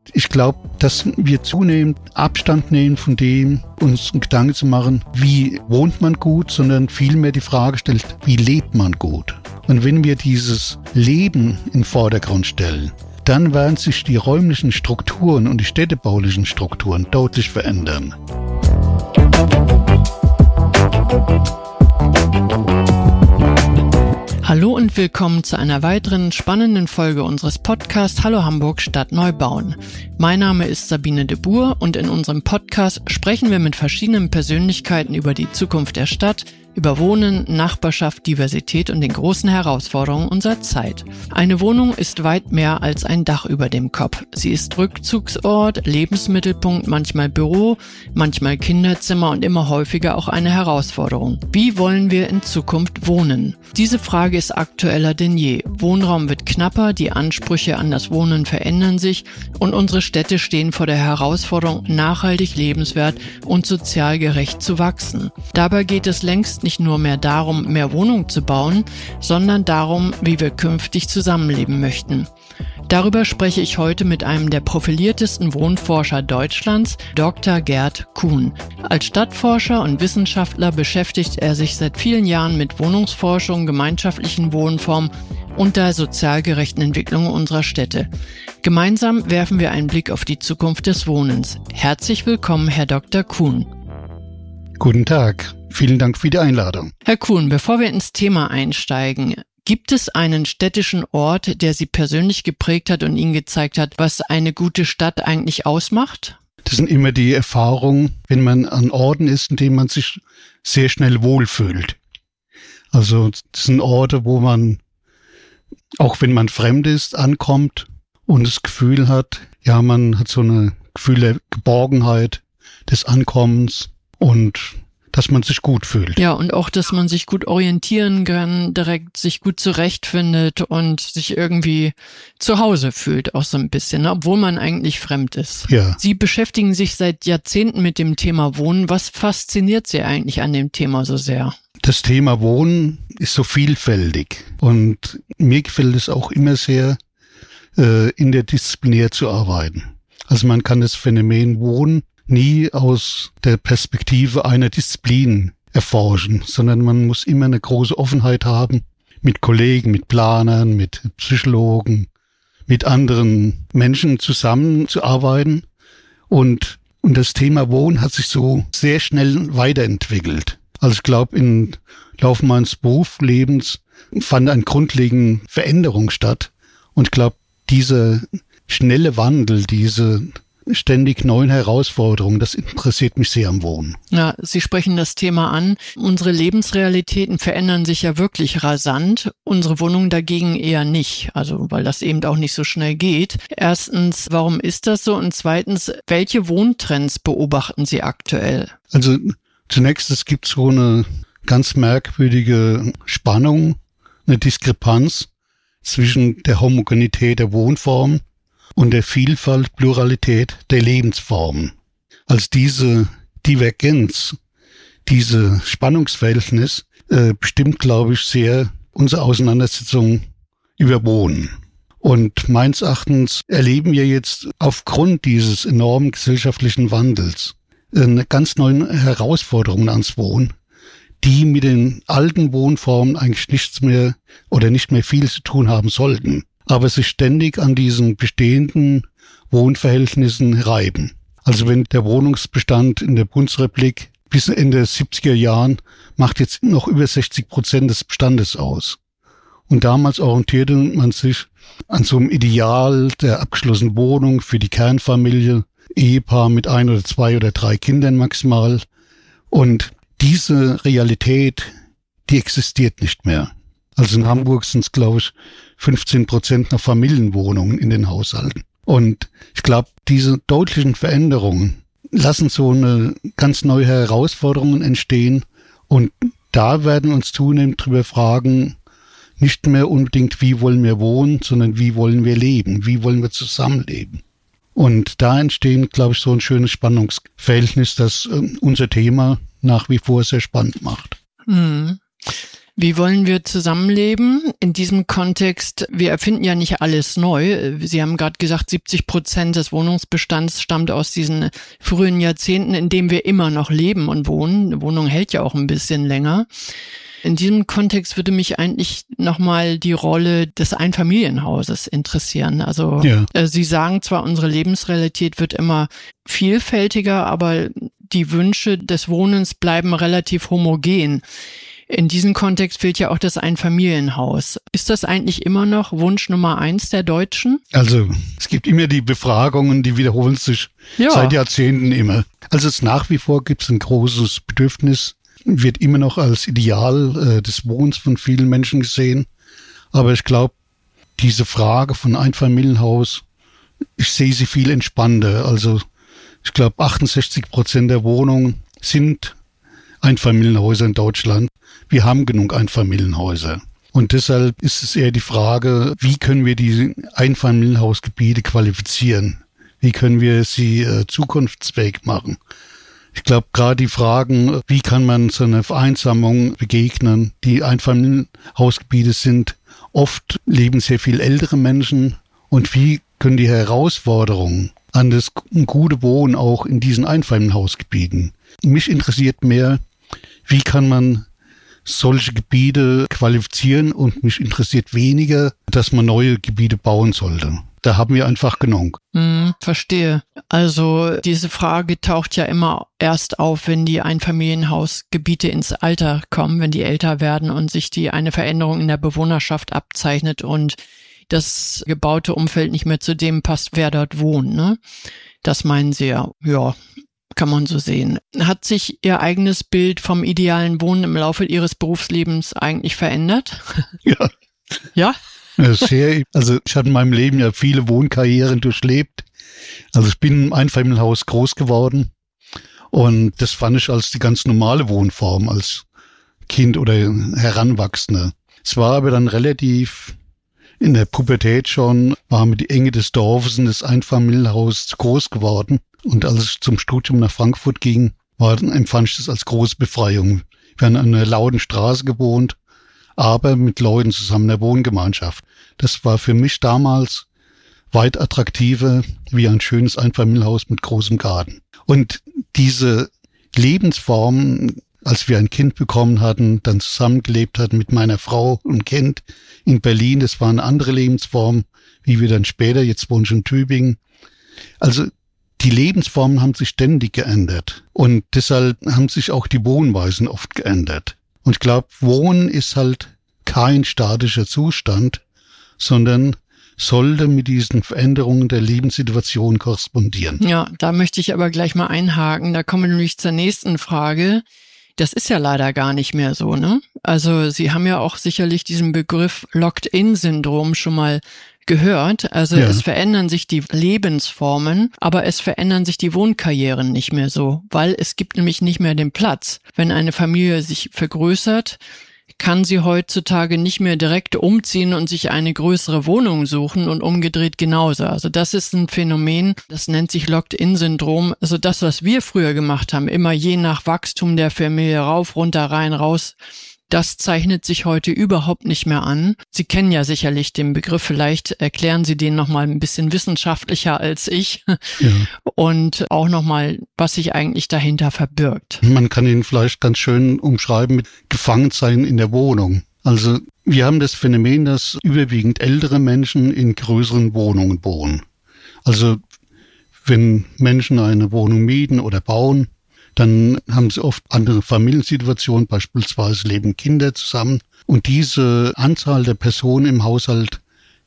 ich glaube, dass wir zunehmend Abstand nehmen von dem, uns Gedanken zu machen, wie wohnt man gut, sondern vielmehr die Frage stellt, wie lebt man gut? Und wenn wir dieses Leben in den Vordergrund stellen, dann werden sich die räumlichen Strukturen und die städtebaulichen Strukturen deutlich verändern. Hallo und willkommen zu einer weiteren spannenden Folge unseres Podcasts Hallo Hamburg Stadt neu bauen. Mein Name ist Sabine de Boer und in unserem Podcast sprechen wir mit verschiedenen Persönlichkeiten über die Zukunft der Stadt, über Wohnen, Nachbarschaft, Diversität und den großen Herausforderungen unserer Zeit. Eine Wohnung ist weit mehr als ein Dach über dem Kopf. Sie ist Rückzugsort, Lebensmittelpunkt, manchmal Büro, manchmal Kinderzimmer und immer häufiger auch eine Herausforderung. Wie wollen wir in Zukunft wohnen? Diese Frage ist aktueller denn je. Wohnraum wird knapper, die Ansprüche an das Wohnen verändern sich und unsere Städte stehen vor der Herausforderung, nachhaltig lebenswert und sozial gerecht zu wachsen. Dabei geht es längst nicht nur mehr darum, mehr Wohnungen zu bauen, sondern darum, wie wir künftig zusammenleben möchten. Darüber spreche ich heute mit einem der profiliertesten Wohnforscher Deutschlands, Dr. Gerd Kuhn. Als Stadtforscher und Wissenschaftler beschäftigt er sich seit vielen Jahren mit Wohnungsforschung, gemeinschaftlichen Wohnformen und der sozial gerechten Entwicklung unserer Städte. Gemeinsam werfen wir einen Blick auf die Zukunft des Wohnens. Herzlich willkommen, Herr Dr. Kuhn. Guten Tag. Vielen Dank für die Einladung. Herr Kuhn, bevor wir ins Thema einsteigen, gibt es einen städtischen Ort, der Sie persönlich geprägt hat und Ihnen gezeigt hat, was eine gute Stadt eigentlich ausmacht? Das sind immer die Erfahrungen, wenn man an Orten ist, in denen man sich sehr schnell wohlfühlt. Also das sind Orte, wo man, auch wenn man fremd ist, ankommt und das Gefühl hat, ja, man hat so ein Gefühl der Geborgenheit, des Ankommens und dass man sich gut fühlt. Ja, und auch, dass man sich gut orientieren kann, direkt sich gut zurechtfindet und sich irgendwie zu Hause fühlt, auch so ein bisschen, ne? Obwohl man eigentlich fremd ist. Ja. Sie beschäftigen sich seit Jahrzehnten mit dem Thema Wohnen. Was fasziniert Sie eigentlich an dem Thema so sehr? Das Thema Wohnen ist so vielfältig und mir gefällt es auch immer sehr, interdisziplinär zu arbeiten. Also man kann das Phänomen Wohnen nie aus der Perspektive einer Disziplin erforschen, sondern man muss immer eine große Offenheit haben, mit Kollegen, mit Planern, mit Psychologen, mit anderen Menschen zusammenzuarbeiten. Und das Thema Wohnen hat sich so sehr schnell weiterentwickelt. Also ich glaube, im Laufe meines Berufslebens fand eine grundlegende Veränderung statt. Und ich glaube, dieser schnelle Wandel, diese ständig neuen Herausforderungen, das interessiert mich sehr am Wohnen. Ja, Sie sprechen das Thema an. Unsere Lebensrealitäten verändern sich ja wirklich rasant, unsere Wohnungen dagegen eher nicht, also weil das eben auch nicht so schnell geht. Erstens, warum ist das so? Und zweitens, welche Wohntrends beobachten Sie aktuell? Also zunächst, es gibt so eine ganz merkwürdige Spannung, eine Diskrepanz zwischen der Homogenität der Wohnformen und der Vielfalt, Pluralität der Lebensformen. Als diese Divergenz, diese Spannungsverhältnis bestimmt, glaube ich, sehr unsere Auseinandersetzung über Wohnen. Und meines Erachtens erleben wir jetzt aufgrund dieses enormen gesellschaftlichen Wandels eine ganz neue Herausforderungen ans Wohnen, die mit den alten Wohnformen eigentlich nichts mehr oder nicht mehr viel zu tun haben sollten, aber sich ständig an diesen bestehenden Wohnverhältnissen reiben. Also wenn der Wohnungsbestand in der Bundesrepublik bis Ende der 70er Jahren macht jetzt noch über 60% des Bestandes aus. Und damals orientierte man sich an so einem Ideal der abgeschlossenen Wohnung für die Kernfamilie, Ehepaar mit 1 oder 2 oder 3 Kindern maximal. Und diese Realität, die existiert nicht mehr. Also in Hamburg sind es, glaube ich, 15% nach Familienwohnungen in den Haushalten. Und ich glaube, diese deutlichen Veränderungen lassen so eine ganz neue Herausforderungen entstehen. Und da werden uns zunehmend drüber fragen, nicht mehr unbedingt, wie wollen wir wohnen, sondern wie wollen wir leben, wie wollen wir zusammenleben. Und da entstehen, glaube ich, so ein schönes Spannungsverhältnis, das unser Thema nach wie vor sehr spannend macht. Mhm. Wie wollen wir zusammenleben? In diesem Kontext, wir erfinden ja nicht alles neu. Sie haben gerade gesagt, 70% des Wohnungsbestands stammt aus diesen frühen Jahrzehnten, in denen wir immer noch leben und wohnen. Eine Wohnung hält ja auch ein bisschen länger. In diesem Kontext würde mich eigentlich nochmal die Rolle des Einfamilienhauses interessieren. Also Sie sagen zwar, unsere Lebensrealität wird immer vielfältiger, aber die Wünsche des Wohnens bleiben relativ homogen. In diesem Kontext fehlt ja auch das Einfamilienhaus. Ist das eigentlich immer noch Wunsch Nummer 1 der Deutschen? Also es gibt immer die Befragungen, die wiederholen sich seit Jahrzehnten immer. Also nach wie vor gibt es ein großes Bedürfnis, wird immer noch als Ideal des Wohnens von vielen Menschen gesehen. Aber ich glaube, diese Frage von Einfamilienhaus, ich sehe sie viel entspannter. Also ich glaube, 68% der Wohnungen sind Einfamilienhäuser in Deutschland. Wir haben genug Einfamilienhäuser. Und deshalb ist es eher die Frage, wie können wir die Einfamilienhausgebiete qualifizieren? Wie können wir sie zukunftsfähig machen? Ich glaube, gerade die Fragen, wie kann man so einer Vereinsamung begegnen? Die Einfamilienhausgebiete sind oft, leben sehr viel ältere Menschen. Und wie können die Herausforderungen an das gute Wohnen auch in diesen Einfamilienhausgebieten? Mich interessiert mehr, wie kann man solche Gebiete qualifizieren, und mich interessiert weniger, dass man neue Gebiete bauen sollte. Da haben wir einfach genug. Verstehe. Also diese Frage taucht ja immer erst auf, wenn die Einfamilienhausgebiete ins Alter kommen, wenn die älter werden und sich eine Veränderung in der Bewohnerschaft abzeichnet und das gebaute Umfeld nicht mehr zu dem passt, wer dort wohnt, ne? Das meinen Sie ja. Ja, kann man so sehen. Hat sich Ihr eigenes Bild vom idealen Wohnen im Laufe Ihres Berufslebens eigentlich verändert? Ja. Ja? Also ich habe in meinem Leben ja viele Wohnkarrieren durchlebt. Also ich bin im Einfamilienhaus groß geworden und das fand ich als die ganz normale Wohnform als Kind oder Heranwachsender. Es war aber dann relativ in der Pubertät schon, war mir die Enge des Dorfes und des Einfamilienhauses zu groß geworden. Und als ich zum Studium nach Frankfurt ging, empfand ich das als große Befreiung. Wir haben an einer lauten Straße gewohnt, aber mit Leuten zusammen in der Wohngemeinschaft. Das war für mich damals weit attraktiver wie ein schönes Einfamilienhaus mit großem Garten. Und diese Lebensform, als wir ein Kind bekommen hatten, dann zusammengelebt hatten mit meiner Frau und Kind in Berlin, das war eine andere Lebensform, wie wir dann später, jetzt wohnen ich in Tübingen. Also die Lebensformen haben sich ständig geändert und deshalb haben sich auch die Wohnweisen oft geändert. Und ich glaube, Wohnen ist halt kein statischer Zustand, sondern sollte mit diesen Veränderungen der Lebenssituation korrespondieren. Ja, da möchte ich aber gleich mal einhaken. Da kommen wir nämlich zur nächsten Frage. Das ist ja leider gar nicht mehr so, ne? Also Sie haben ja auch sicherlich diesen Begriff Locked-in-Syndrom schon mal gehört. Also es verändern sich die Lebensformen, aber es verändern sich die Wohnkarrieren nicht mehr so, weil es gibt nämlich nicht mehr den Platz. Wenn eine Familie sich vergrößert, kann sie heutzutage nicht mehr direkt umziehen und sich eine größere Wohnung suchen und umgedreht genauso. Also das ist ein Phänomen, das nennt sich Locked-in-Syndrom. Also das, was wir früher gemacht haben, immer je nach Wachstum der Familie rauf, runter, rein, raus, das zeichnet sich heute überhaupt nicht mehr an. Sie kennen ja sicherlich den Begriff, vielleicht erklären Sie den nochmal ein bisschen wissenschaftlicher als ich. Ja. Und auch nochmal, was sich eigentlich dahinter verbirgt. Man kann ihn vielleicht ganz schön umschreiben mit Gefangensein in der Wohnung. Also wir haben das Phänomen, dass überwiegend ältere Menschen in größeren Wohnungen wohnen. Also wenn Menschen eine Wohnung mieten oder bauen, dann haben sie oft andere Familiensituationen, beispielsweise leben Kinder zusammen. Und diese Anzahl der Personen im Haushalt,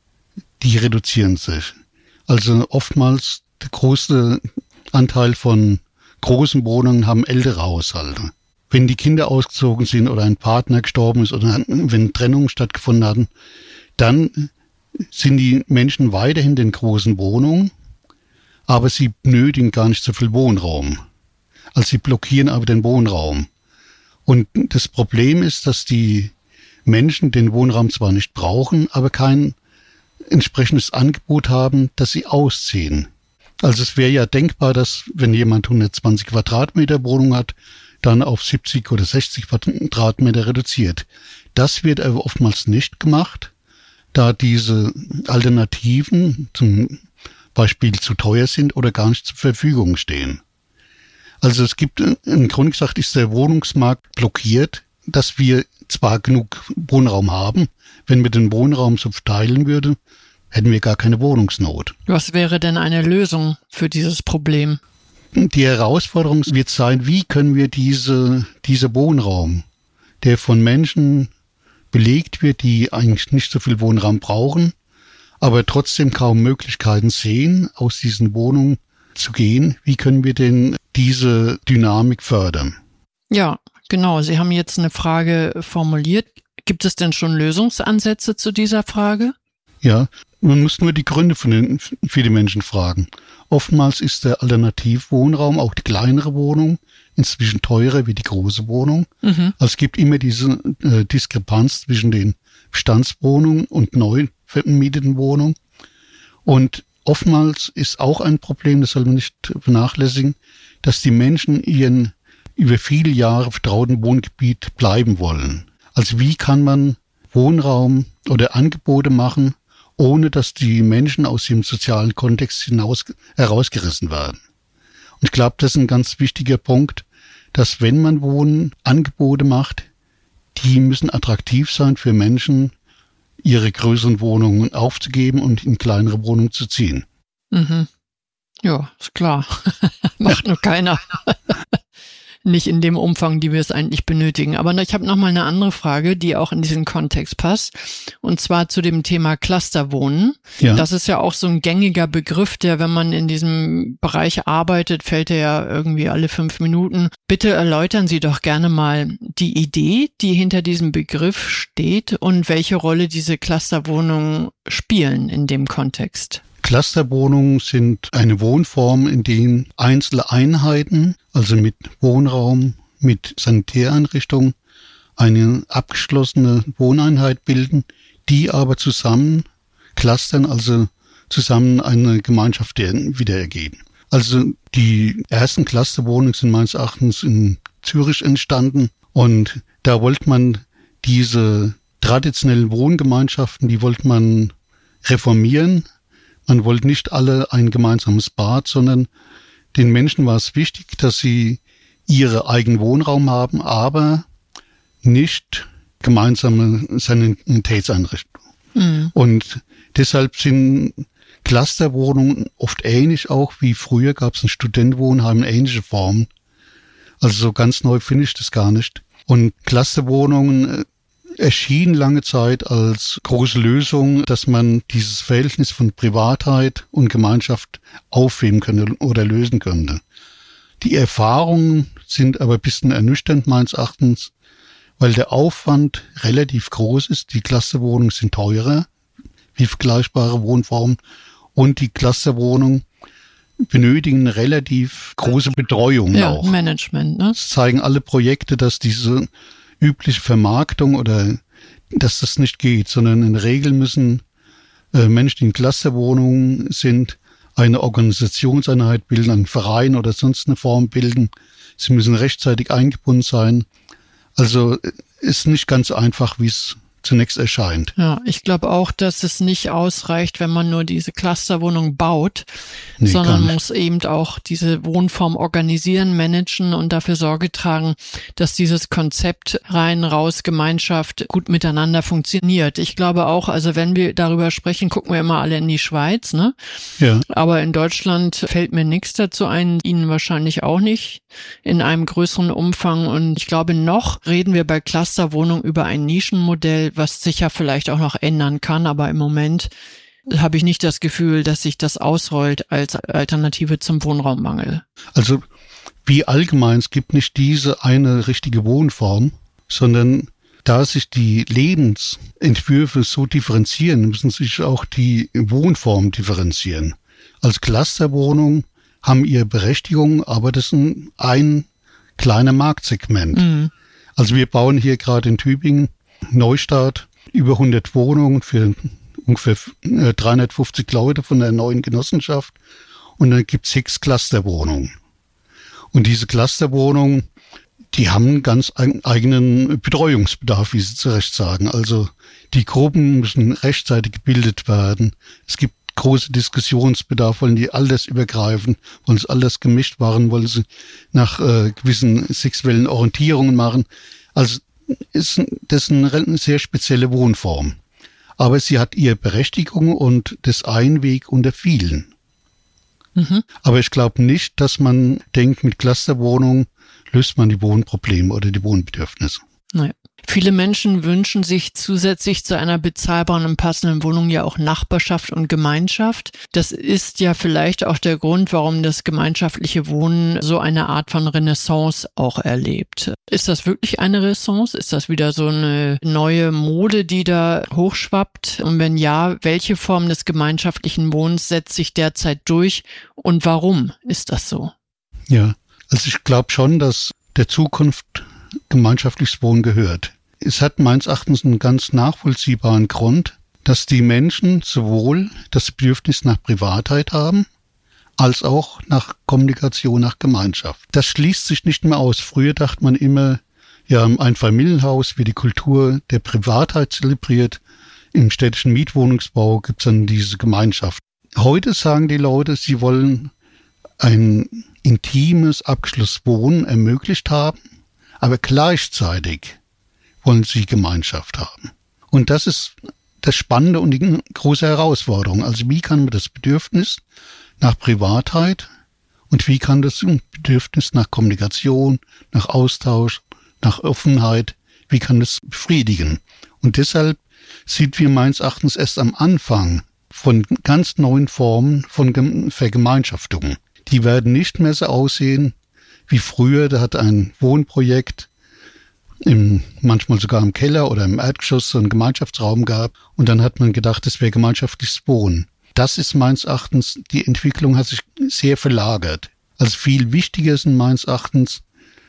die reduzieren sich. Also oftmals der größte Anteil von großen Wohnungen haben ältere Haushalte. Wenn die Kinder ausgezogen sind oder ein Partner gestorben ist oder wenn Trennungen stattgefunden hatten, dann sind die Menschen weiterhin in den großen Wohnungen, aber sie benötigen gar nicht so viel Wohnraum. Also sie blockieren aber den Wohnraum. Und das Problem ist, dass die Menschen den Wohnraum zwar nicht brauchen, aber kein entsprechendes Angebot haben, dass sie ausziehen. Also es wäre ja denkbar, dass wenn jemand 120 Quadratmeter Wohnung hat, dann auf 70 oder 60 Quadratmeter reduziert. Das wird aber oftmals nicht gemacht, da diese Alternativen zum Beispiel zu teuer sind oder gar nicht zur Verfügung stehen. Also es gibt, im Grunde gesagt, ist der Wohnungsmarkt blockiert, dass wir zwar genug Wohnraum haben, wenn wir den Wohnraum so verteilen würden, hätten wir gar keine Wohnungsnot. Was wäre denn eine Lösung für dieses Problem? Die Herausforderung wird sein, wie können wir dieser Wohnraum, der von Menschen belegt wird, die eigentlich nicht so viel Wohnraum brauchen, aber trotzdem kaum Möglichkeiten sehen, aus diesen Wohnungen zu gehen, wie können wir denn diese Dynamik fördern? Ja, genau. Sie haben jetzt eine Frage formuliert. Gibt es denn schon Lösungsansätze zu dieser Frage? Ja, man muss nur die Gründe für die Menschen fragen. Oftmals ist der Alternativwohnraum, auch die kleinere Wohnung, inzwischen teurer wie die große Wohnung. Also es gibt immer diese Diskrepanz zwischen den Bestandswohnungen und neu vermieteten Wohnungen. Und oftmals ist auch ein Problem, das soll man nicht vernachlässigen, dass die Menschen ihren über viele Jahre vertrauten Wohngebiet bleiben wollen. Also wie kann man Wohnraum oder Angebote machen, ohne dass die Menschen aus dem sozialen Kontext herausgerissen werden? Und ich glaube, das ist ein ganz wichtiger Punkt, dass wenn man Wohnangebote macht, die müssen attraktiv sein für Menschen, ihre größeren Wohnungen aufzugeben und in kleinere Wohnungen zu ziehen. Mhm. Ja, ist klar. Macht nur keiner. Nicht in dem Umfang, die wir es eigentlich benötigen. Aber ich habe noch mal eine andere Frage, die auch in diesen Kontext passt. Und zwar zu dem Thema Clusterwohnen. Ja. Das ist ja auch so ein gängiger Begriff, der, wenn man in diesem Bereich arbeitet, fällt er ja irgendwie alle 5 Minuten. Bitte erläutern Sie doch gerne mal die Idee, die hinter diesem Begriff steht und welche Rolle diese Clusterwohnungen spielen in dem Kontext. Clusterwohnungen sind eine Wohnform, in denen einzelne Einheiten, also mit Wohnraum, mit Sanitäreinrichtungen, eine abgeschlossene Wohneinheit bilden, die aber zusammen clustern, also zusammen eine Gemeinschaft wieder ergeben. Also die ersten Clusterwohnungen sind meines Erachtens in Zürich entstanden und da wollte man diese traditionellen Wohngemeinschaften, die wollte man reformieren. Man wollte nicht alle ein gemeinsames Bad, sondern den Menschen war es wichtig, dass sie ihre eigenen Wohnraum haben, aber nicht gemeinsame Sanitätseinrichtungen. Und deshalb sind Clusterwohnungen oft ähnlich auch wie früher gab es ein Studentenwohnheim, ähnliche Formen. Also so ganz neu finde ich das gar nicht. Und Clusterwohnungen erschien lange Zeit als große Lösung, dass man dieses Verhältnis von Privatheit und Gemeinschaft aufheben könnte oder lösen könnte. Die Erfahrungen sind aber ein bisschen ernüchternd meines Erachtens, weil der Aufwand relativ groß ist. Die Clusterwohnungen sind teurer wie vergleichbare Wohnformen und die Clusterwohnungen benötigen relativ große Betreuung auch. Management, ne? Das zeigen alle Projekte, dass diese übliche Vermarktung oder dass das nicht geht, sondern in der Regel müssen Menschen, die in Clusterwohnungen sind, eine Organisationseinheit bilden, einen Verein oder sonst eine Form bilden. Sie müssen rechtzeitig eingebunden sein. Also ist nicht ganz einfach, wie es zunächst erscheint. Ja, ich glaube auch, dass es nicht ausreicht, wenn man nur diese Clusterwohnung baut, sondern muss eben auch diese Wohnform organisieren, managen und dafür Sorge tragen, dass dieses Konzept rein, raus, Gemeinschaft gut miteinander funktioniert. Ich glaube auch, also wenn wir darüber sprechen, gucken wir immer alle in die Schweiz, ne? Ja. Aber in Deutschland fällt mir nichts dazu ein, Ihnen wahrscheinlich auch nicht in einem größeren Umfang. Und ich glaube, noch reden wir bei Clusterwohnungen über ein Nischenmodell, was sich ja vielleicht auch noch ändern kann, aber im Moment habe ich nicht das Gefühl, dass sich das ausrollt als Alternative zum Wohnraummangel. Also wie allgemein, es gibt nicht diese eine richtige Wohnform, sondern da sich die Lebensentwürfe so differenzieren, müssen sich auch die Wohnformen differenzieren. Als Clusterwohnungen haben ihre Berechtigung, aber das ist ein kleiner Marktsegment. Also wir bauen hier gerade in Tübingen Neustart, über 100 Wohnungen für ungefähr 350 Leute von der neuen Genossenschaft und dann gibt es 6 Clusterwohnungen. Und diese Clusterwohnungen, Die haben einen ganz eigenen Betreuungsbedarf, wie Sie zu Recht sagen. Also die Gruppen müssen rechtzeitig gebildet werden. Es gibt große Diskussionsbedarf, wollen die altersübergreifend, wollen sie alles gemischt machen, wollen sie nach gewissen sexuellen Orientierungen machen. Also das ist eine sehr spezielle Wohnform. Aber sie hat ihre Berechtigung und das ist ein Weg unter vielen. Mhm. Aber ich glaube nicht, dass man denkt, mit Clusterwohnungen löst man die Wohnprobleme oder die Wohnbedürfnisse. Naja. Viele Menschen wünschen sich zusätzlich zu einer bezahlbaren und passenden Wohnung ja auch Nachbarschaft und Gemeinschaft. Das ist ja vielleicht auch der Grund, warum das gemeinschaftliche Wohnen so eine Art von Renaissance auch erlebt. Ist das wirklich eine Renaissance? Ist das wieder so eine neue Mode, die da hochschwappt? Und wenn ja, welche Form des gemeinschaftlichen Wohnens setzt sich derzeit durch und warum ist das so? Ja, also ich glaube schon, dass der Zukunft gemeinschaftliches Wohnen gehört. Es hat meines Erachtens einen ganz nachvollziehbaren Grund, dass die Menschen sowohl das Bedürfnis nach Privatheit haben, als auch nach Kommunikation, nach Gemeinschaft. Das schließt sich nicht mehr aus. Früher dachte man immer, ja, im Einfamilienhaus wird die Kultur der Privatheit zelebriert. Im städtischen Mietwohnungsbau gibt es dann diese Gemeinschaft. Heute sagen die Leute, sie wollen ein intimes Abschlusswohnen ermöglicht haben, aber gleichzeitig wollen sie Gemeinschaft haben. Und das ist das Spannende und die große Herausforderung. Also wie kann man das Bedürfnis nach Privatheit und wie kann das Bedürfnis nach Kommunikation, nach Austausch, nach Offenheit, wie kann das befriedigen? Und deshalb sind wir meines Erachtens erst am Anfang von ganz neuen Formen von Vergemeinschaftung. Die werden nicht mehr so aussehen wie früher. Da hat ein Wohnprojekt manchmal sogar im Keller oder im Erdgeschoss so einen Gemeinschaftsraum gehabt und dann hat man gedacht, das wäre gemeinschaftliches Wohnen. Das ist meines Erachtens, die Entwicklung hat sich sehr verlagert. Also viel wichtiger sind meines Erachtens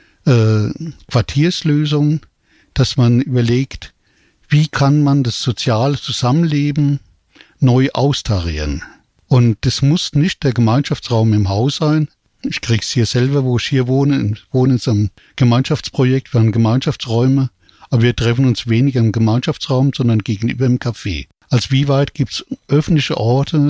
Quartierslösungen, dass man überlegt, wie kann man das soziale Zusammenleben neu austarieren. Und das muss nicht der Gemeinschaftsraum im Haus sein. Ich krieg's hier selber, wo ich hier wohne. Ich wohne in so einem Gemeinschaftsprojekt, wir haben Gemeinschaftsräume, aber wir treffen uns weniger im Gemeinschaftsraum, sondern gegenüber im Café. Also wie weit gibt's öffentliche Orte,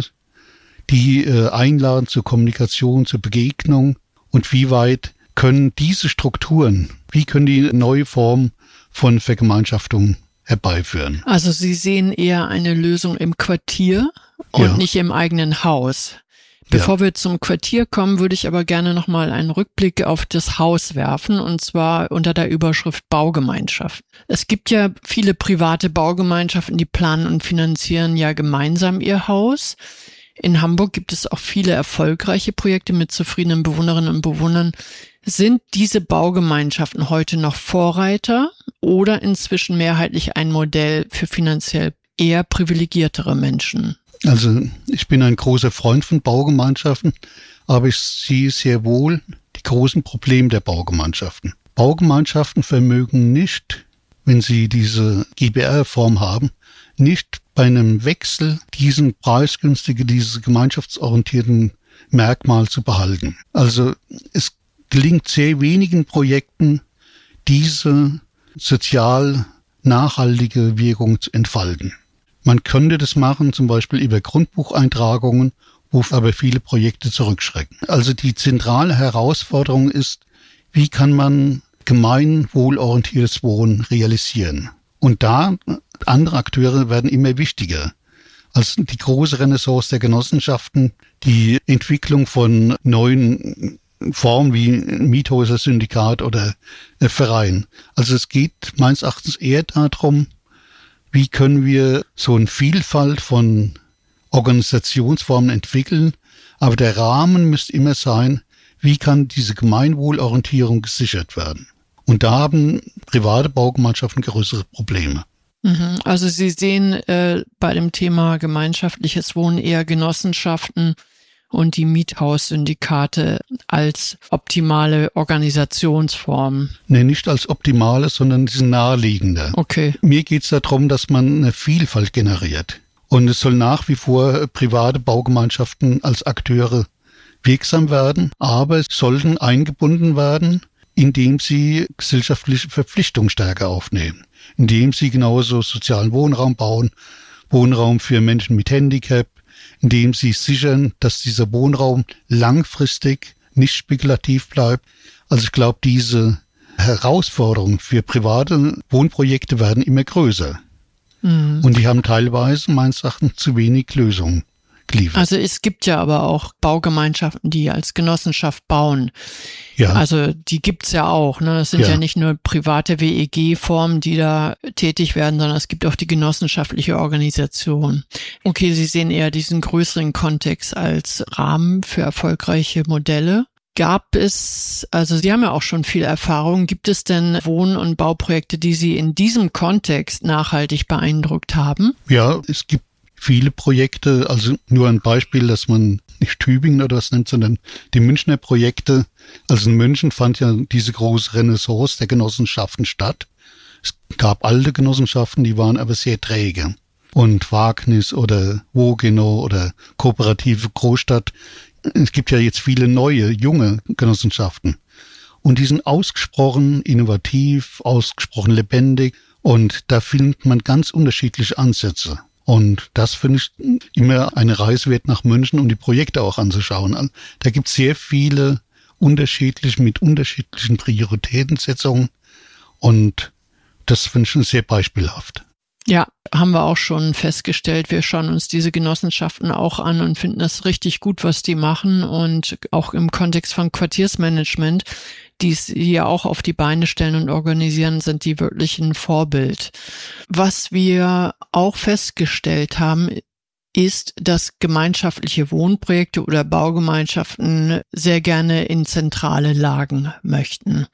die einladen zur Kommunikation, zur Begegnung und wie weit können diese Strukturen, wie können die neue Form von Vergemeinschaftung herbeiführen? Also Sie sehen eher eine Lösung im Quartier und nicht im eigenen Haus. Bevor wir zum Quartier kommen, würde ich aber gerne nochmal einen Rückblick auf das Haus werfen, und zwar unter der Überschrift Baugemeinschaft. Es gibt ja viele private Baugemeinschaften, die planen und finanzieren ja gemeinsam ihr Haus. In Hamburg gibt es auch viele erfolgreiche Projekte mit zufriedenen Bewohnerinnen und Bewohnern. Sind diese Baugemeinschaften heute noch Vorreiter oder inzwischen mehrheitlich ein Modell für finanziell eher privilegiertere Menschen? Also ich bin ein großer Freund von Baugemeinschaften, aber ich sehe sehr wohl die großen Probleme der Baugemeinschaften. Baugemeinschaften vermögen nicht, wenn sie diese GbR-Form haben, nicht bei einem Wechsel diesen preisgünstigen, dieses gemeinschaftsorientierten Merkmal zu behalten. Also es gelingt sehr wenigen Projekten, diese sozial nachhaltige Wirkung zu entfalten. Man könnte das machen, zum Beispiel über Grundbucheintragungen, wo aber viele Projekte zurückschrecken. Also die zentrale Herausforderung ist, wie kann man gemeinwohlorientiertes Wohnen realisieren? Und da, andere Akteure werden immer wichtiger. Also die große Renaissance der Genossenschaften, die Entwicklung von neuen Formen wie Miethäuser, Syndikat oder Verein. Also es geht meines Erachtens eher darum, wie können wir so eine Vielfalt von Organisationsformen entwickeln, aber der Rahmen müsste immer sein, wie kann diese Gemeinwohlorientierung gesichert werden. Und da haben private Baugemeinschaften größere Probleme. Also Sie sehen bei dem Thema gemeinschaftliches Wohnen eher Genossenschaften und die Miethaussyndikate als optimale Organisationsform. Nee, nicht als optimale, sondern die sind naheliegender. Okay. Mir geht es darum, dass man eine Vielfalt generiert. Und es soll nach wie vor private Baugemeinschaften als Akteure wirksam werden, aber es sollten eingebunden werden indem sie gesellschaftliche Verpflichtungen stärker aufnehmen, indem sie genauso sozialen Wohnraum bauen, Wohnraum für Menschen mit Handicap, indem sie sichern, dass dieser Wohnraum langfristig nicht spekulativ bleibt. Also ich glaube, diese Herausforderungen für private Wohnprojekte werden immer größer. Mhm. Und die haben teilweise, meines Erachtens, zu wenig Lösungen geliefert. Also es gibt ja aber auch Baugemeinschaften, die als Genossenschaft bauen. Ja. Also die gibt's ja auch. Ne? Es sind ja nicht nur private WEG-Formen, die da tätig werden, sondern es gibt auch die genossenschaftliche Organisation. Okay, Sie sehen eher diesen größeren Kontext als Rahmen für erfolgreiche Modelle. Gab es, also Sie haben ja auch schon viel Erfahrung, gibt es denn Wohn- und Bauprojekte, die Sie in diesem Kontext nachhaltig beeindruckt haben? Ja, es gibt viele Projekte, also nur ein Beispiel, dass man nicht Tübingen oder was nimmt, sondern die Münchner Projekte. Also in München fand ja diese große Renaissance der Genossenschaften statt. Es gab alte Genossenschaften, die waren aber sehr träge. Und Wagnis oder Wogeno oder Kooperative Großstadt, es gibt ja jetzt viele neue, junge Genossenschaften. Und die sind ausgesprochen innovativ, ausgesprochen lebendig. Und da findet man ganz unterschiedliche Ansätze. Und das finde ich immer eine Reise wert nach München, um die Projekte auch anzuschauen. Da gibt es sehr viele mit unterschiedlichen Prioritätensetzungen. Und das finde ich sehr beispielhaft. Ja, haben wir auch schon festgestellt. Wir schauen uns diese Genossenschaften auch an und finden das richtig gut, was die machen. Und auch im Kontext von Quartiersmanagement, die sie ja auch auf die Beine stellen und organisieren, sind die wirklich ein Vorbild. Was wir auch festgestellt haben, ist, dass gemeinschaftliche Wohnprojekte oder Baugemeinschaften sehr gerne in zentrale Lagen möchten.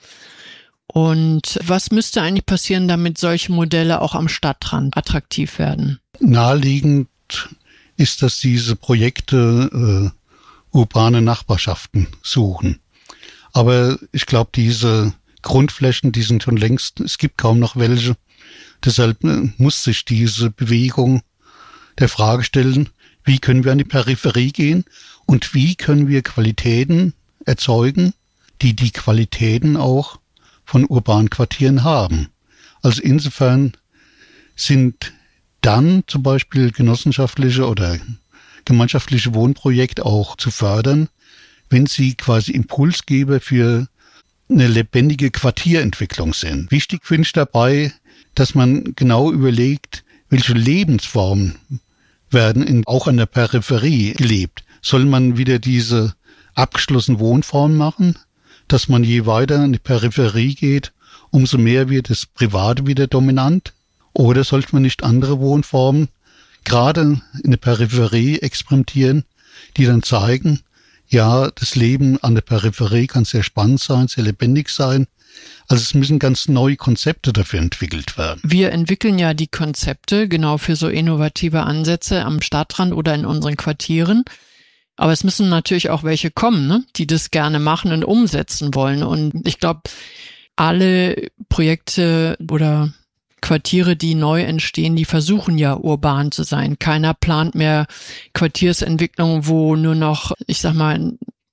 Und was müsste eigentlich passieren, damit solche Modelle auch am Stadtrand attraktiv werden? Naheliegend ist, dass diese Projekte urbane Nachbarschaften suchen. Aber ich glaube, diese Grundflächen, die sind schon längst, es gibt kaum noch welche. Deshalb muss sich diese Bewegung der Frage stellen, wie können wir an die Peripherie gehen und wie können wir Qualitäten erzeugen, die Qualitäten auch von urbanen Quartieren haben. Also insofern sind dann zum Beispiel genossenschaftliche oder gemeinschaftliche Wohnprojekte auch zu fördern, wenn sie quasi Impulsgeber für eine lebendige Quartierentwicklung sind. Wichtig finde ich dabei, dass man genau überlegt, welche Lebensformen werden auch an der Peripherie gelebt. Soll man wieder diese abgeschlossenen Wohnformen machen, dass man je weiter in die Peripherie geht, umso mehr wird das Private wieder dominant? Oder sollte man nicht andere Wohnformen gerade in der Peripherie experimentieren, die dann zeigen, ja, das Leben an der Peripherie kann sehr spannend sein, sehr lebendig sein. Also es müssen ganz neue Konzepte dafür entwickelt werden. Wir entwickeln ja die Konzepte genau für so innovative Ansätze am Stadtrand oder in unseren Quartieren. Aber es müssen natürlich auch welche kommen, ne, die das gerne machen und umsetzen wollen. Und ich glaube, alle Projekte oder Quartiere, die neu entstehen, die versuchen ja urban zu sein. Keiner plant mehr Quartiersentwicklung, wo nur noch, ich sag mal,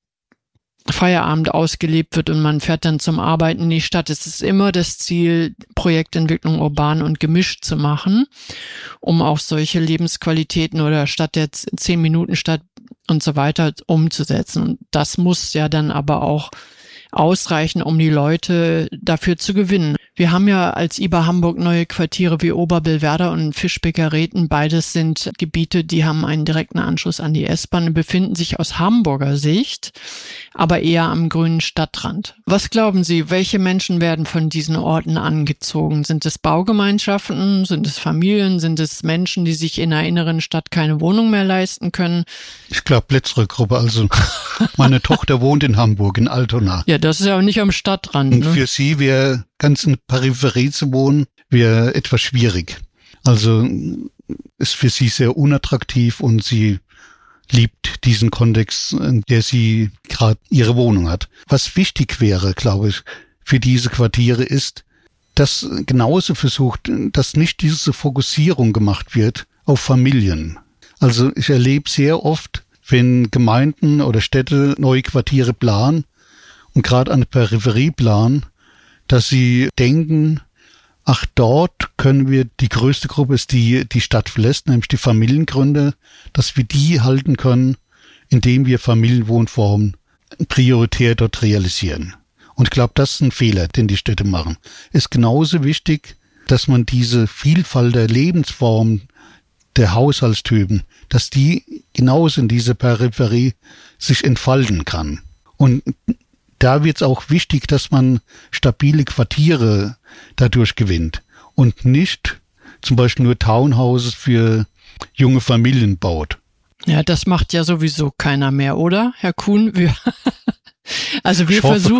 Feierabend ausgelebt wird und man fährt dann zum Arbeiten in die Stadt. Es ist immer das Ziel, Projektentwicklung urban und gemischt zu machen, um auch solche Lebensqualitäten oder statt der 10-Minuten-Stadt und so weiter umzusetzen. Und das muss ja dann aber auch ausreichen, um die Leute dafür zu gewinnen. Wir haben ja als IBA Hamburg neue Quartiere wie Oberbillwerder und Fischbecker-Reten. Beides sind Gebiete, die haben einen direkten Anschluss an die S-Bahn und befinden sich aus Hamburger Sicht, aber eher am grünen Stadtrand. Was glauben Sie, welche Menschen werden von diesen Orten angezogen? Sind es Baugemeinschaften? Sind es Familien? Sind es Menschen, die sich in einer inneren Stadt keine Wohnung mehr leisten können? Ich glaube, letztere Gruppe. Also meine Tochter wohnt in Hamburg, in Altona. Ja, das ist ja auch nicht am Stadtrand. Und für sie wäre ganz in der Peripherie zu wohnen, wäre etwas schwierig. Also ist für sie sehr unattraktiv und sie liebt diesen Kontext, in der sie gerade ihre Wohnung hat. Was wichtig wäre, glaube ich, für diese Quartiere ist, dass genauso versucht, dass nicht diese Fokussierung gemacht wird auf Familien. Also ich erlebe sehr oft, wenn Gemeinden oder Städte neue Quartiere planen und gerade an den Peripherieplan, dass sie denken, ach, dort können wir, die größte Gruppe ist die Stadt verlässt, nämlich die Familiengründer, dass wir die halten können, indem wir Familienwohnformen prioritär dort realisieren. Und ich glaube, das ist ein Fehler, den die Städte machen. Ist genauso wichtig, dass man diese Vielfalt der Lebensformen, der Haushaltstypen, dass die genauso in dieser Peripherie sich entfalten kann. Und da wird es auch wichtig, dass man stabile Quartiere dadurch gewinnt und nicht zum Beispiel nur Townhouses für junge Familien baut. Ja, das macht ja sowieso keiner mehr, oder, Herr Kuhn? Wir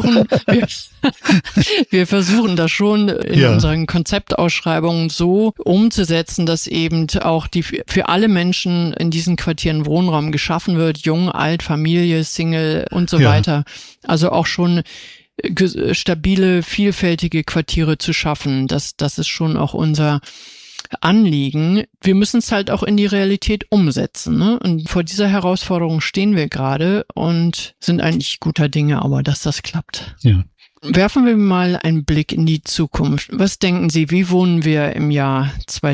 versuchen das schon in unseren Konzeptausschreibungen so umzusetzen, dass eben auch für alle Menschen in diesen Quartieren Wohnraum geschaffen wird, jung, alt, Familie, Single und so weiter. Also auch schon stabile, vielfältige Quartiere zu schaffen. Das ist schon auch unser Anliegen. Wir müssen es halt auch in die Realität umsetzen, ne? Und vor dieser Herausforderung stehen wir gerade und sind eigentlich guter Dinge, aber dass das klappt. Ja. Werfen wir mal einen Blick in die Zukunft. Was denken Sie, wie wohnen wir im Jahr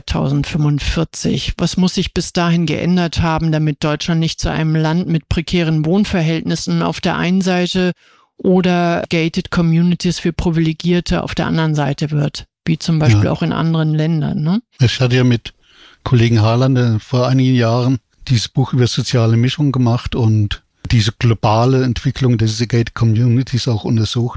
2045? Was muss sich bis dahin geändert haben, damit Deutschland nicht zu einem Land mit prekären Wohnverhältnissen auf der einen Seite oder gated Communities für Privilegierte auf der anderen Seite wird? Wie zum Beispiel auch in anderen Ländern, ne? Ich hatte ja mit Kollegen Harlander vor einigen Jahren dieses Buch über soziale Mischung gemacht und diese globale Entwicklung der Gated Communities auch untersucht.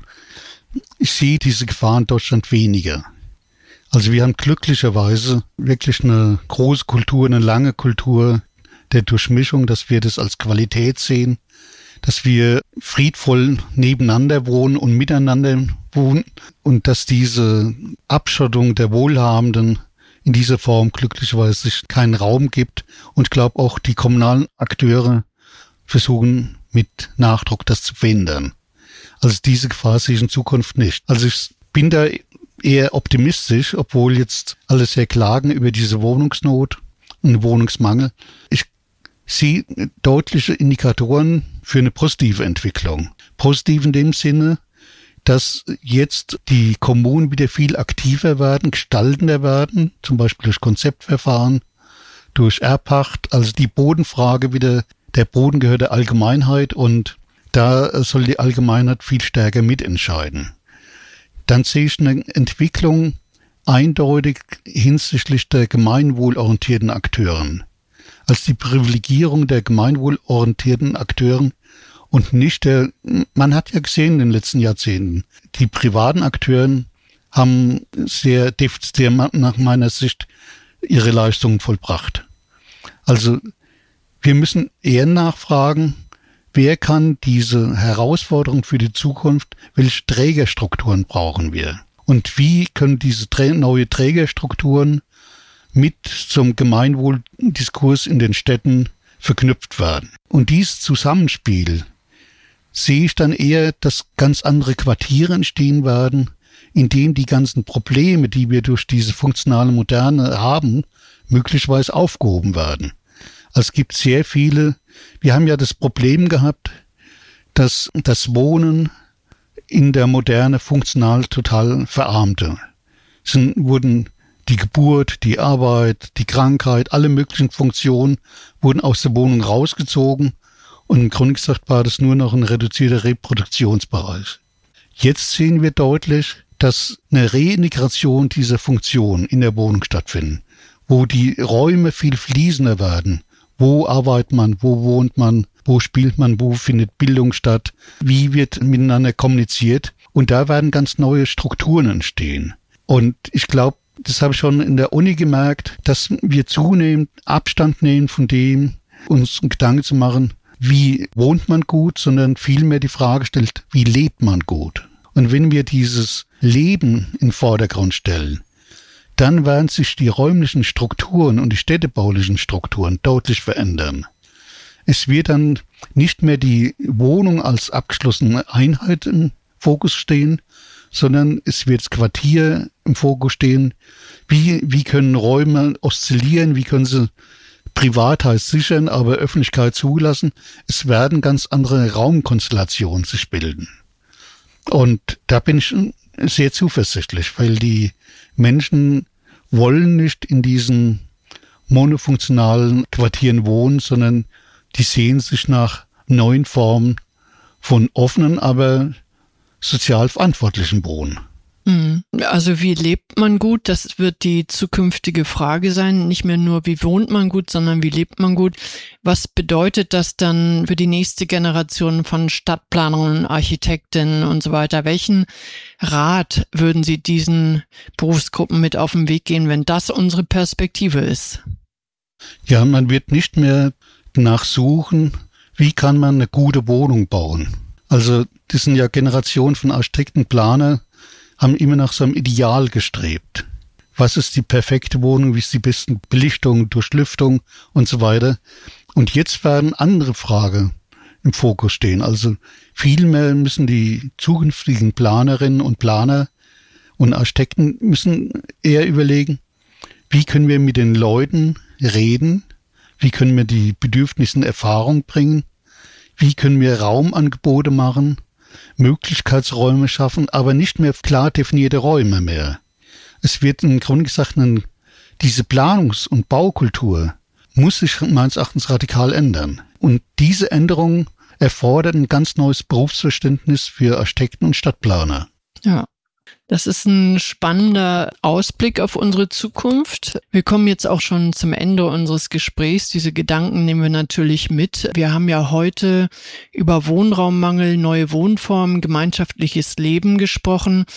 Ich sehe diese Gefahr in Deutschland weniger. Also wir haben glücklicherweise wirklich eine große Kultur, eine lange Kultur der Durchmischung, dass wir das als Qualität sehen, dass wir friedvoll nebeneinander wohnen und miteinander wohnen und dass diese Abschottung der Wohlhabenden in dieser Form glücklicherweise sich keinen Raum gibt. Und ich glaube auch die kommunalen Akteure versuchen mit Nachdruck das zu verhindern. Also diese Gefahr sehe ich in Zukunft nicht. Also ich bin da eher optimistisch, obwohl jetzt alle sehr klagen über diese Wohnungsnot und Wohnungsmangel. Ich sehe deutliche Indikatoren für eine positive Entwicklung. Positiv in dem Sinne, dass jetzt die Kommunen wieder viel aktiver werden, gestaltender werden, zum Beispiel durch Konzeptverfahren, durch Erbpacht, also die Bodenfrage wieder, der Boden gehört der Allgemeinheit und da soll die Allgemeinheit viel stärker mitentscheiden. Dann sehe ich eine Entwicklung eindeutig hinsichtlich der gemeinwohlorientierten Akteuren. Als die Privilegierung der gemeinwohlorientierten Akteuren und nicht man hat ja gesehen in den letzten Jahrzehnten, die privaten Akteuren haben sehr nach meiner Sicht ihre Leistungen vollbracht. Also wir müssen eher nachfragen, wer kann diese Herausforderung für die Zukunft, welche Trägerstrukturen brauchen wir? Und wie können diese neue Trägerstrukturen mit zum Gemeinwohldiskurs in den Städten verknüpft werden? Und dieses Zusammenspiel sehe ich dann eher, dass ganz andere Quartiere entstehen werden, in denen die ganzen Probleme, die wir durch diese funktionale Moderne haben, möglicherweise aufgehoben werden. Also es gibt sehr viele, wir haben ja das Problem gehabt, dass das Wohnen in der Moderne funktional total verarmte. Wurden die Geburt, die Arbeit, die Krankheit, alle möglichen Funktionen wurden aus der Wohnung rausgezogen und im Grunde gesagt war das nur noch ein reduzierter Reproduktionsbereich. Jetzt sehen wir deutlich, dass eine Reintegration dieser Funktionen in der Wohnung stattfindet, wo die Räume viel fließender werden. Wo arbeitet man, wo wohnt man, wo spielt man, wo findet Bildung statt, wie wird miteinander kommuniziert. Und da werden ganz neue Strukturen entstehen. Und ich glaube, das habe ich schon in der Uni gemerkt, dass wir zunehmend Abstand nehmen von dem, uns Gedanken zu machen, wie wohnt man gut, sondern vielmehr die Frage stellt, wie lebt man gut. Und wenn wir dieses Leben in den Vordergrund stellen, dann werden sich die räumlichen Strukturen und die städtebaulichen Strukturen deutlich verändern. Es wird dann nicht mehr die Wohnung als abgeschlossene Einheit im Fokus stehen, sondern es wird das Quartier im Fokus stehen. Wie können Räume oszillieren, wie können sie Privatheit sichern, aber Öffentlichkeit zulassen? Es werden ganz andere Raumkonstellationen sich bilden. Und da bin ich sehr zuversichtlich, weil die Menschen wollen nicht in diesen monofunktionalen Quartieren wohnen, sondern die sehen sich nach neuen Formen von offenen, aber sozial verantwortlichen Wohnen. Also wie lebt man gut? Das wird die zukünftige Frage sein. Nicht mehr nur, wie wohnt man gut, sondern wie lebt man gut? Was bedeutet das dann für die nächste Generation von Stadtplanern, Architektinnen und so weiter? Welchen Rat würden Sie diesen Berufsgruppen mit auf den Weg gehen, wenn das unsere Perspektive ist? Ja, man wird nicht mehr nachsuchen, wie kann man eine gute Wohnung bauen. Also das sind ja Generationen von Architekten, Planer, haben immer nach so einem Ideal gestrebt. Was ist die perfekte Wohnung, wie ist die beste Belichtung, Durchlüftung und so weiter. Und jetzt werden andere Fragen im Fokus stehen. Also vielmehr müssen die zukünftigen Planerinnen und Planer und Architekten müssen eher überlegen, wie können wir mit den Leuten reden, wie können wir die Bedürfnisse in Erfahrung bringen, wie können wir Raumangebote machen, Möglichkeitsräume schaffen, aber nicht mehr klar definierte Räume mehr. Es wird im Grunde gesagt, diese Planungs- und Baukultur muss sich meines Erachtens radikal ändern. Und diese Änderung erfordert ein ganz neues Berufsverständnis für Architekten und Stadtplaner. Ja. Das ist ein spannender Ausblick auf unsere Zukunft. Wir kommen jetzt auch schon zum Ende unseres Gesprächs. Diese Gedanken nehmen wir natürlich mit. Wir haben ja heute über Wohnraummangel, neue Wohnformen, gemeinschaftliches Leben gesprochen.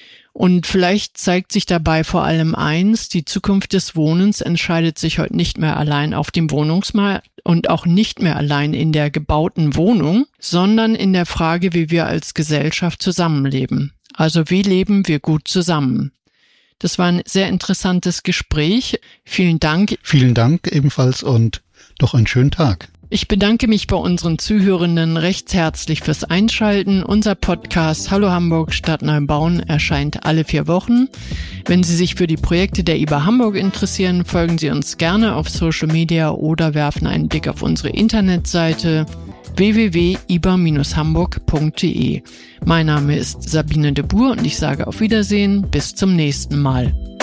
Und vielleicht zeigt sich dabei vor allem eins: Die Zukunft des Wohnens entscheidet sich heute nicht mehr allein auf dem Wohnungsmarkt und auch nicht mehr allein in der gebauten Wohnung, sondern in der Frage, wie wir als Gesellschaft zusammenleben. Also wie leben wir gut zusammen? Das war ein sehr interessantes Gespräch. Vielen Dank. Vielen Dank ebenfalls und noch einen schönen Tag. Ich bedanke mich bei unseren Zuhörenden recht herzlich fürs Einschalten. Unser Podcast Hallo Hamburg Stadt neu bauen erscheint alle 4 Wochen. Wenn Sie sich für die Projekte der IBA Hamburg interessieren, folgen Sie uns gerne auf Social Media oder werfen einen Blick auf unsere Internetseite www.iba-hamburg.de. Mein Name ist Sabine de Boer und ich sage auf Wiedersehen, bis zum nächsten Mal.